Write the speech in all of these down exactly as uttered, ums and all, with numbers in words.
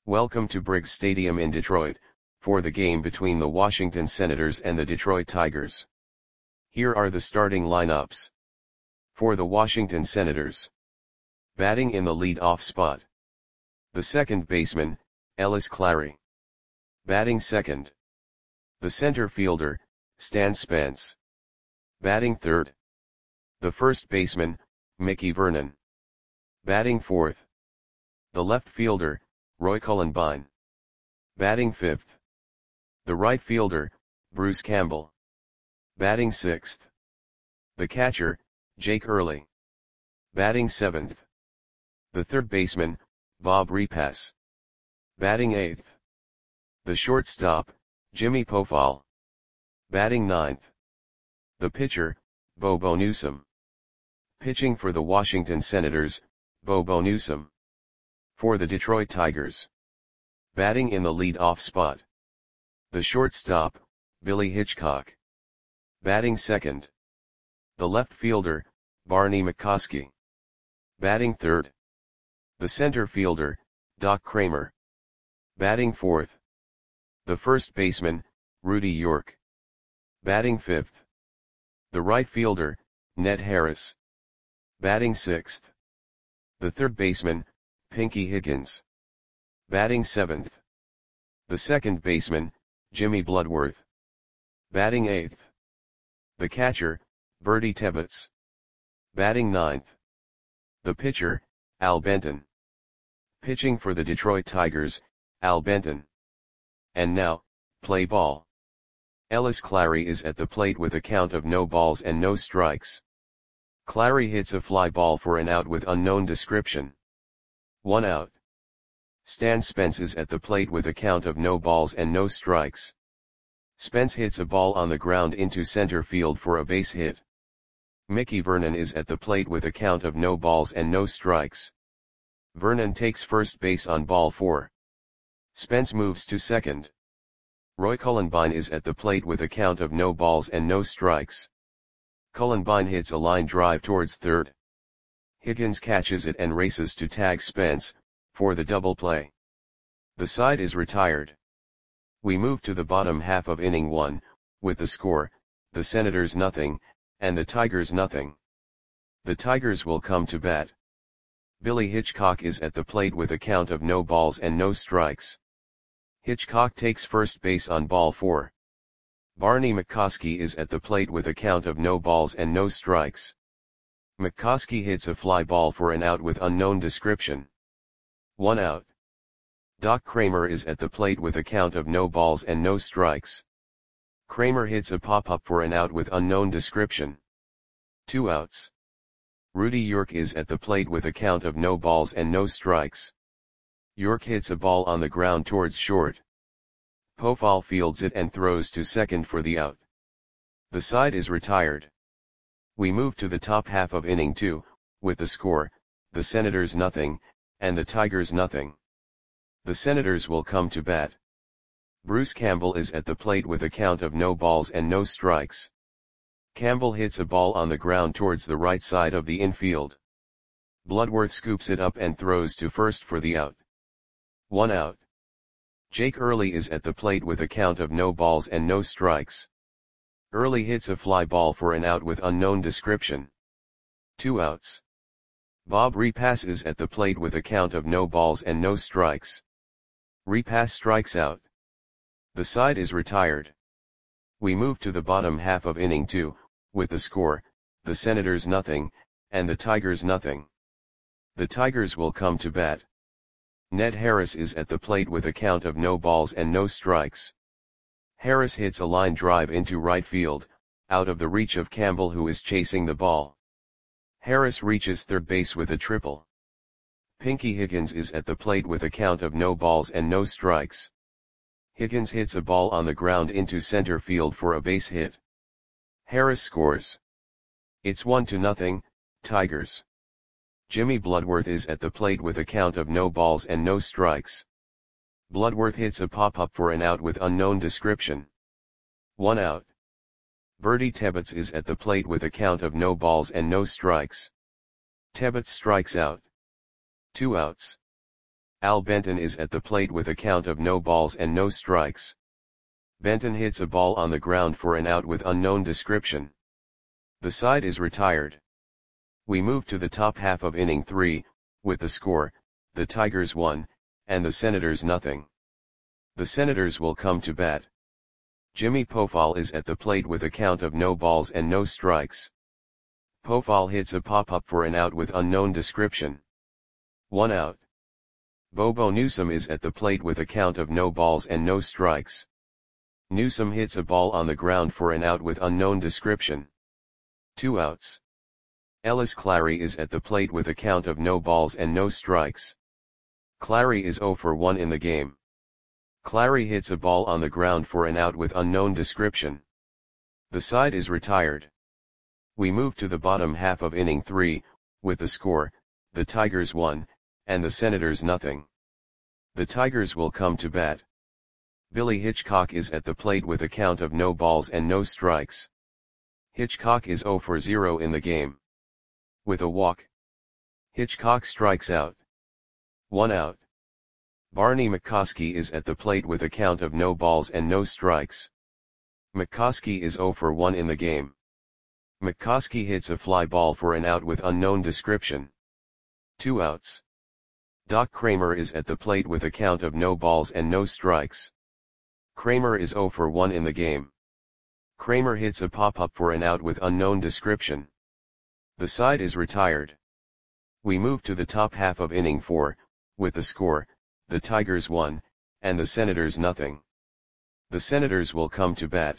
Welcome to Briggs Stadium in Detroit, for the game between the Washington Senators and the Detroit Tigers. Here are the starting lineups. For the Washington Senators. Batting in the lead-off spot. The second baseman, Ellis Clary. Batting second. The center fielder, Stan Spence. Batting third. The first baseman, Mickey Vernon. Batting fourth. The left fielder, Roy Cullenbine. Batting fifth. The right fielder, Bruce Campbell. Batting sixth. The catcher, Jake Early. Batting seventh. The third baseman, Bob Repass. Batting eighth. The shortstop, Jimmy Pofall. Batting ninth. The pitcher, Bobo Newsom. Pitching for the Washington Senators, Bobo Newsom. For the Detroit Tigers. Batting in the lead-off spot. The shortstop, Billy Hitchcock. Batting second. The left fielder, Barney McCoskey. Batting third. The center fielder, Doc Kramer. Batting fourth. The first baseman, Rudy York. Batting fifth. The right fielder, Ned Harris. Batting sixth. The third baseman, Pinky Higgins. Batting seventh. The second baseman, Jimmy Bloodworth. Batting eighth. The catcher, Bertie Tebbetts. Batting ninth. The pitcher, Al Benton. Pitching for the Detroit Tigers, Al Benton. And now, play ball. Ellis Clary is at the plate with a count of no balls and no strikes. Clary hits a fly ball for an out with unknown description. One out. Stan Spence is at the plate with a count of no balls and no strikes. Spence hits a ball on the ground into center field for a base hit. Mickey Vernon is at the plate with a count of no balls and no strikes. Vernon takes first base on ball four. Spence moves to second. Roy Cullenbine is at the plate with a count of no balls and no strikes. Cullenbine hits a line drive towards third. Higgins catches it and races to tag Spence, for the double play. The side is retired. We move to the bottom half of inning one, with the score, the Senators nothing, and the Tigers nothing. The Tigers will come to bat. Billy Hitchcock is at the plate with a count of no balls and no strikes. Hitchcock takes first base on ball four. Barney McCoskey is at the plate with a count of no balls and no strikes. McCoskey hits a fly ball for an out with unknown description. One out. Doc Kramer is at the plate with a count of no balls and no strikes. Kramer hits a pop-up for an out with unknown description. Two outs. Rudy York is at the plate with a count of no balls and no strikes. York hits a ball on the ground towards short. Pofall fields it and throws to second for the out. The side is retired. We move to the top half of inning two, with the score, the Senators nothing, and the Tigers nothing. The Senators will come to bat. Bruce Campbell is at the plate with a count of no balls and no strikes. Campbell hits a ball on the ground towards the right side of the infield. Bloodworth scoops it up and throws to first for the out. One out. Jake Early is at the plate with a count of no balls and no strikes. Early hits a fly ball for an out with unknown description. Two outs. Bob Repass is at the plate with a count of no balls and no strikes. Repass strikes out. The side is retired. We move to the bottom half of inning two, with the score, the Senators nothing, and the Tigers nothing. The Tigers will come to bat. Ned Harris is at the plate with a count of no balls and no strikes. Harris hits a line drive into right field, out of the reach of Campbell who is chasing the ball. Harris reaches third base with a triple. Pinky Higgins is at the plate with a count of no balls and no strikes. Higgins hits a ball on the ground into center field for a base hit. Harris scores. It's one to nothing, Tigers. Jimmy Bloodworth is at the plate with a count of no balls and no strikes. Bloodworth hits a pop-up for an out with unknown description. One out. Bertie Tebbetts is at the plate with a count of no balls and no strikes. Tebbetts strikes out. Two outs. Al Benton is at the plate with a count of no balls and no strikes. Benton hits a ball on the ground for an out with unknown description. The side is retired. We move to the top half of inning three, with the score, the Tigers one, and the Senators nothing. The Senators will come to bat. Jimmy Pofall is at the plate with a count of no balls and no strikes. Pofall hits a pop-up for an out with unknown description. One out. Bobo Newsom is at the plate with a count of no balls and no strikes. Newsom hits a ball on the ground for an out with unknown description. Two outs. Ellis Clary is at the plate with a count of no balls and no strikes. Clary is oh for one in the game. Clary hits a ball on the ground for an out with unknown description. The side is retired. We move to the bottom half of inning three, with the score, the Tigers one, and the Senators nothing. The Tigers will come to bat. Billy Hitchcock is at the plate with a count of no balls and no strikes. Hitchcock is oh for zero in the game. With a walk, Hitchcock strikes out. One out. Barney McCoskey is at the plate with a count of no balls and no strikes. McCoskey is oh for one in the game. McCoskey hits a fly ball for an out with unknown description. Two outs. Doc Kramer is at the plate with a count of no balls and no strikes. Kramer is oh for one in the game. Kramer hits a pop-up for an out with unknown description. The side is retired. We move to the top half of inning four, with the score, the Tigers one, and the Senators nothing. The Senators will come to bat.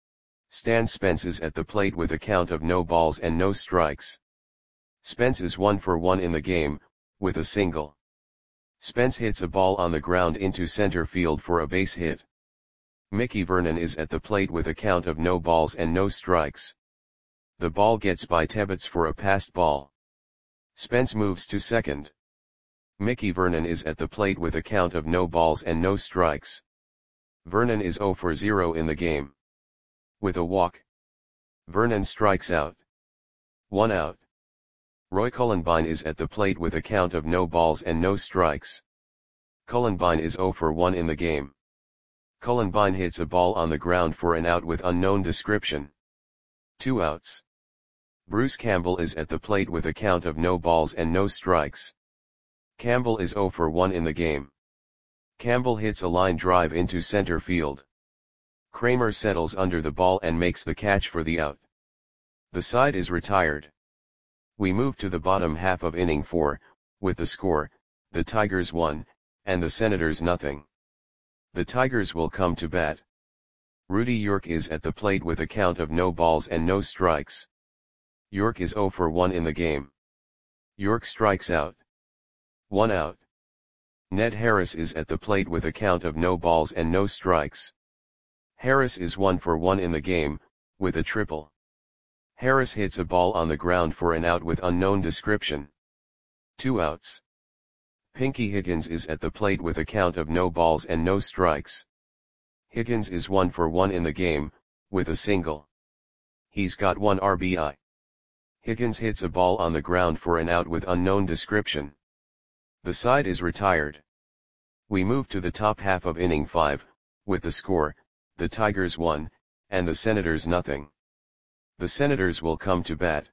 Stan Spence is at the plate with a count of no balls and no strikes. Spence is one for one in the game, with a single. Spence hits a ball on the ground into center field for a base hit. Mickey Vernon is at the plate with a count of no balls and no strikes. The ball gets by Tebbets for a passed ball. Spence moves to second. Mickey Vernon is at the plate with a count of no balls and no strikes. Vernon is oh for zero in the game. With a walk, Vernon strikes out. One out. Roy Cullenbine is at the plate with a count of no balls and no strikes. Cullenbine is oh for one in the game. Cullenbine hits a ball on the ground for an out with unknown description. Two outs. Bruce Campbell is at the plate with a count of no balls and no strikes. Campbell is oh for one in the game. Campbell hits a line drive into center field. Kramer settles under the ball and makes the catch for the out. The side is retired. We move to the bottom half of inning four, with the score, the Tigers one, and the Senators nothing. The Tigers will come to bat. Rudy York is at the plate with a count of no balls and no strikes. York is oh for one in the game. York strikes out. One out. Ned Harris is at the plate with a count of no balls and no strikes. Harris is one for one in the game, with a triple. Harris hits a ball on the ground for an out with unknown description. Two outs. Pinky Higgins is at the plate with a count of no balls and no strikes. Higgins is one for one in the game, with a single. He's got one R B I. Higgins hits a ball on the ground for an out with unknown description. The side is retired. We move to the top half of inning five, with the score, the Tigers one, and the Senators nothing. The Senators will come to bat.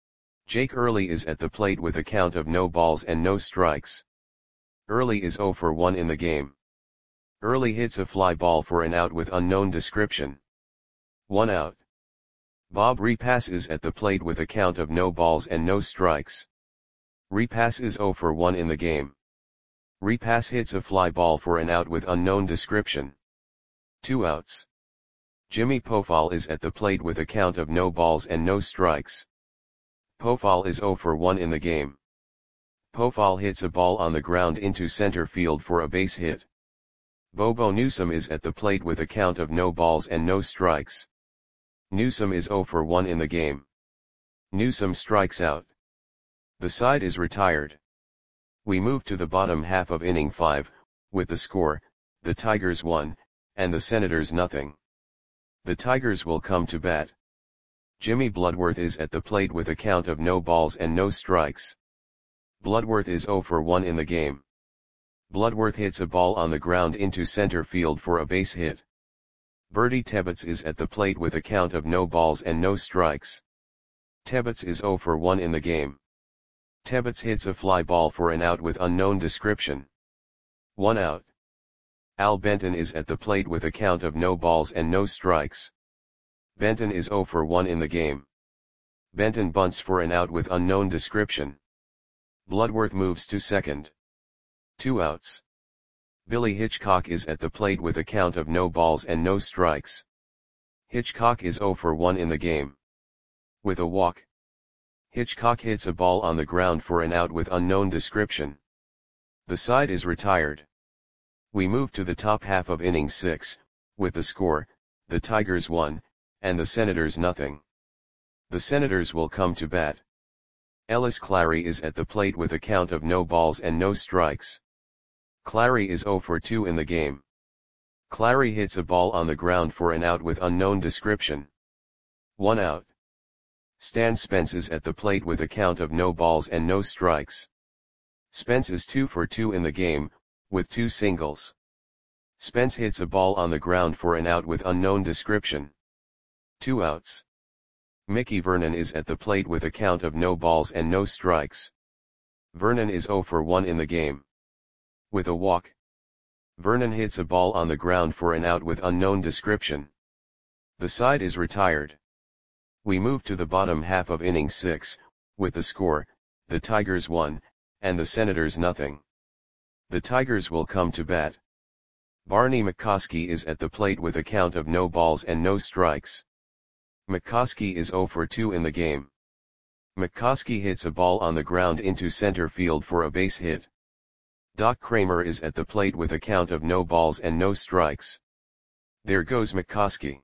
Jake Early is at the plate with a count of no balls and no strikes. Early is oh for one in the game. Early hits a fly ball for an out with unknown description. One out. Bob Repass is at the plate with a count of no balls and no strikes. Repass is oh for one in the game. Repass hits a fly ball for an out with unknown description. Two outs. Jimmy Pofall is at the plate with a count of no balls and no strikes. Pofall is oh for one in the game. Pofall hits a ball on the ground into center field for a base hit. Bobo Newsom is at the plate with a count of no balls and no strikes. Newsom is oh for one in the game. Newsom strikes out. The side is retired. We move to the bottom half of inning five, with the score, the Tigers one, and the Senators nothing. The Tigers will come to bat. Jimmy Bloodworth is at the plate with a count of no balls and no strikes. Bloodworth is oh for one in the game. Bloodworth hits a ball on the ground into center field for a base hit. Bertie Tebbets is at the plate with a count of no balls and no strikes. Tebbets is zero for one in the game. Tebbets hits a fly ball for an out with unknown description. One out. Al Benton is at the plate with a count of no balls and no strikes. Benton is zero for one in the game. Benton bunts for an out with unknown description. Bloodworth moves to second. Two outs. Billy Hitchcock is at the plate with a count of no balls and no strikes. Hitchcock is zero for one in the game. With a walk. Hitchcock hits a ball on the ground for an out with unknown description. The side is retired. We move to the top half of inning six, with the score, the Tigers one, and the Senators nothing. The Senators will come to bat. Ellis Clary is at the plate with a count of no balls and no strikes. Clary is zero for two in the game. Clary hits a ball on the ground for an out with unknown description. One out. Stan Spence is at the plate with a count of no balls and no strikes. Spence is two for two in the game, with two singles. Spence hits a ball on the ground for an out with unknown description. Two outs. Mickey Vernon is at the plate with a count of no balls and no strikes. Vernon is zero for one in the game. With a walk. Vernon hits a ball on the ground for an out with unknown description. The side is retired. We move to the bottom half of inning six, with the score, the Tigers one, and the Senators nothing. The Tigers will come to bat. Barney McCoskey is at the plate with a count of no balls and no strikes. McCoskey is zero for two in the game. McCoskey hits a ball on the ground into center field for a base hit. Doc Kramer is at the plate with a count of no balls and no strikes. There goes McCoskey.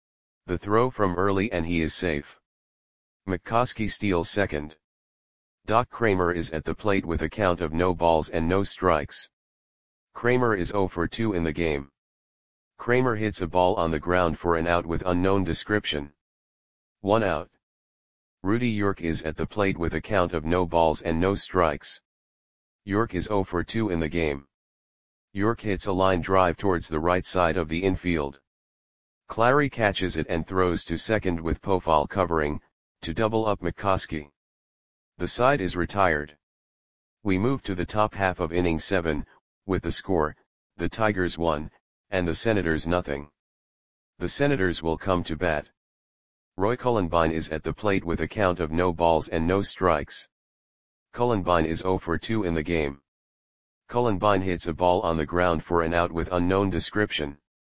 The throw from early and he is safe. McCoskey steals second. Doc Kramer is at the plate with a count of no balls and no strikes. Kramer is zero for two in the game. Kramer hits a ball on the ground for an out with unknown description. One out. Rudy York is at the plate with a count of no balls and no strikes. York is zero for two in the game. York hits a line drive towards the right side of the infield. Clary catches it and throws to second with Pofall covering, to double up McCoskey. The side is retired. We move to the top half of inning seven, with the score, the Tigers one, and the Senators nothing. The Senators will come to bat. Roy Cullenbine is at the plate with a count of no balls and no strikes. Cullenbine is zero for two in the game. Cullenbine hits a ball on the ground for an out with unknown description.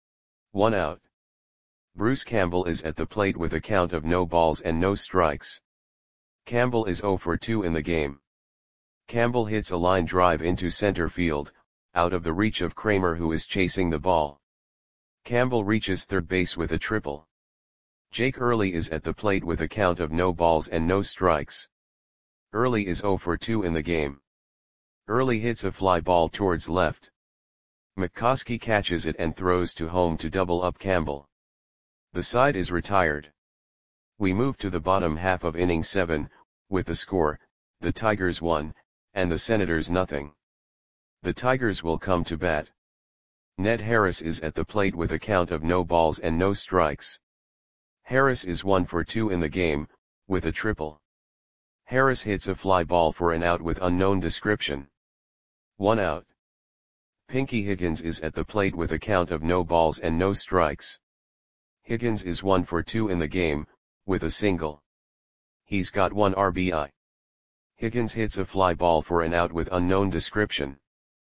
One out. Bruce Campbell is at the plate with a count of no balls and no strikes. Campbell is zero for two in the game. Campbell hits a line drive into center field, out of the reach of Kramer who is chasing the ball. Campbell reaches third base with a triple. Jake Early is at the plate with a count of no balls and no strikes. Early is zero for two in the game. Early hits a fly ball towards left. McCoskey catches it and throws to home to double up Campbell. The side is retired. We move to the bottom half of inning seven, with the score, the Tigers one, and the Senators nothing. The Tigers will come to bat. Ned Harris is at the plate with a count of no balls and no strikes. Harris is one for two in the game, with a triple. Harris hits a fly ball for an out with unknown description. One out. Pinky Higgins is at the plate with a count of no balls and no strikes. Higgins is one for two in the game, with a single. He's got one R B I. Higgins hits a fly ball for an out with unknown description.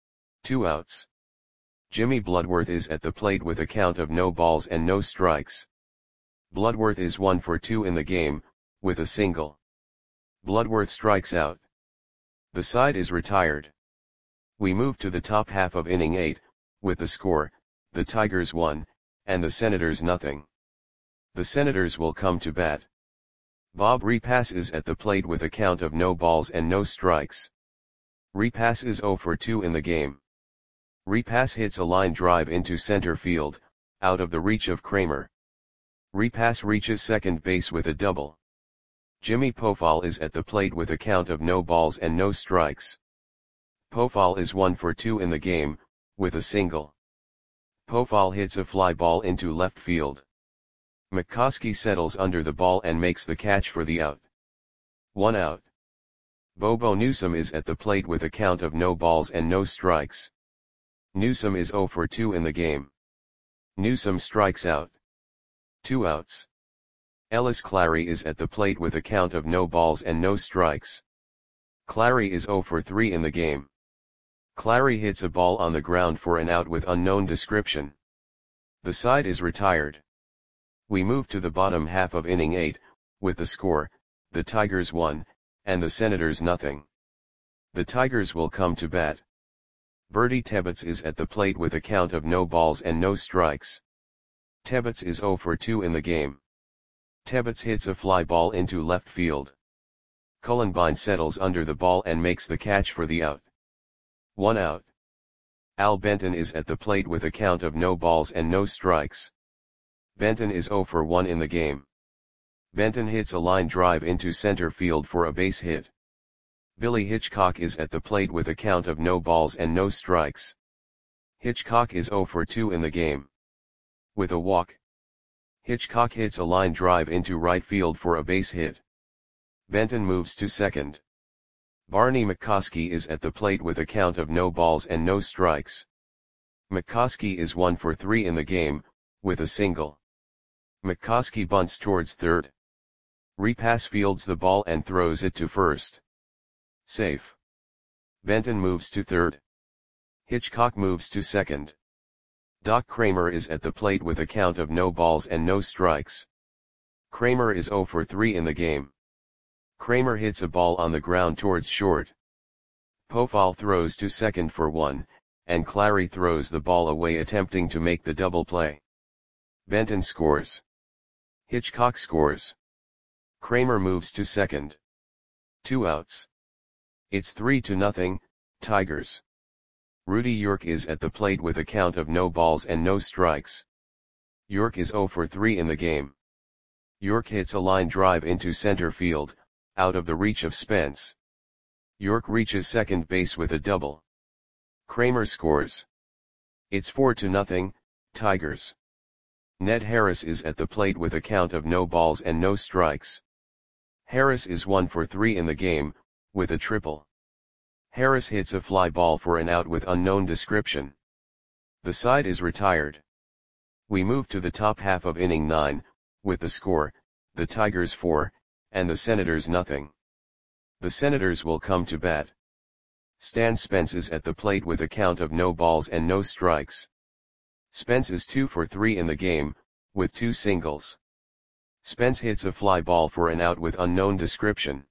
Two outs. Jimmy Bloodworth is at the plate with a count of no balls and no strikes. Bloodworth is one for two in the game, with a single. Bloodworth strikes out. The side is retired. We move to the top half of inning eight, with the score, the Tigers one, and the Senators nothing. The Senators will come to bat. Bob Repass is at the plate with a count of no balls and no strikes. Repass is zero for two in the game. Repass hits a line drive into center field, out of the reach of Kramer. Repass reaches second base with a double. Jimmy Pofall is at the plate with a count of no balls and no strikes. Pofall is one for two in the game, with a single. Pofall hits a fly ball into left field. McCoskey settles under the ball and makes the catch for the out. One out. Bobo Newsome is at the plate with a count of no balls and no strikes. Newsome is zero for two in the game. Newsome strikes out. Two outs. Ellis Clary is at the plate with a count of no balls and no strikes. Clary is zero for three in the game. Clary hits a ball on the ground for an out with unknown description. The side is retired. We move to the bottom half of inning eight, with the score, the Tigers one, and the Senators nothing. The Tigers will come to bat. Bertie Tebbets is at the plate with a count of no balls and no strikes. Tebbets is zero for two in the game. Tebbets hits a fly ball into left field. Cullenbine settles under the ball and makes the catch for the out. One out. Al Benton is at the plate with a count of no balls and no strikes. Benton is zero for one in the game. Benton hits a line drive into center field for a base hit. Billy Hitchcock is at the plate with a count of no balls and no strikes. Hitchcock is zero for two in the game. With a walk. Hitchcock hits a line drive into right field for a base hit. Benton moves to second. Barney McCoskey is at the plate with a count of no balls and no strikes. McCoskey is one for three in the game, with a single. McCoskey bunts towards third. Repass fields the ball and throws it to first. Safe. Benton moves to third. Hitchcock moves to second. Doc Kramer is at the plate with a count of no balls and no strikes. Kramer is zero for three in the game. Kramer hits a ball on the ground towards short. Pofall throws to second for one, and Clary throws the ball away attempting to make the double play. Benton scores. Hitchcock scores. Kramer moves to second. Two outs. It's three to nothing, Tigers. Rudy York is at the plate with a count of no balls and no strikes. York is zero for three in the game. York hits a line drive into center field, out of the reach of Spence. York reaches second base with a double. Kramer scores. It's four to nothing, Tigers. Ned Harris is at the plate with a count of no balls and no strikes. Harris is one for three in the game, with a triple. Harris hits a fly ball for an out with unknown description. The side is retired. We move to the top half of inning nine, with the score, the Tigers four, and the Senators nothing. The Senators will come to bat. Stan Spence is at the plate with a count of no balls and no strikes. Spence is two for three in the game, with two singles. Spence hits a fly ball for an out with unknown description.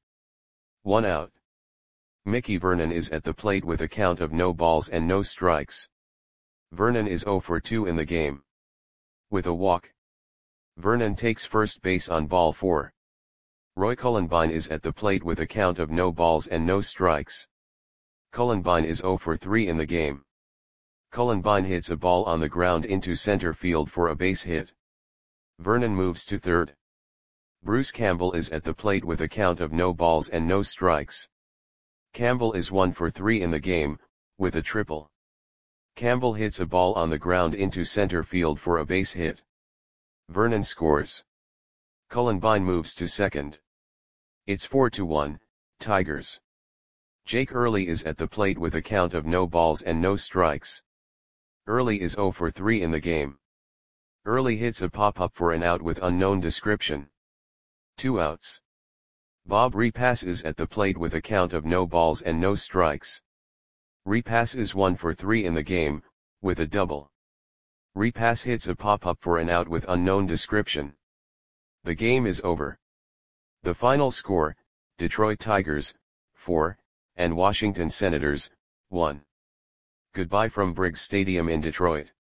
One out. Mickey Vernon is at the plate with a count of no balls and no strikes. Vernon is zero for two in the game. With a walk. Vernon takes first base on ball four. Roy Cullenbine is at the plate with a count of no balls and no strikes. Cullenbine is zero for three in the game. Cullenbine hits a ball on the ground into center field for a base hit. Vernon moves to third. Bruce Campbell is at the plate with a count of no balls and no strikes. Campbell is one for three in the game, with a triple. Campbell hits a ball on the ground into center field for a base hit. Vernon scores. Cullenbine moves to second. It's four to one, Tigers. Jake Early is at the plate with a count of no balls and no strikes. Early is zero for three in the game. Early hits a pop-up for an out with unknown description. Two outs. Bob Repass is at the plate with a count of no balls and no strikes. Repass is one for three in the game, with a double. Repass hits a pop-up for an out with unknown description. The game is over. The final score, Detroit Tigers, four, and Washington Senators, one. Goodbye from Briggs Stadium in Detroit.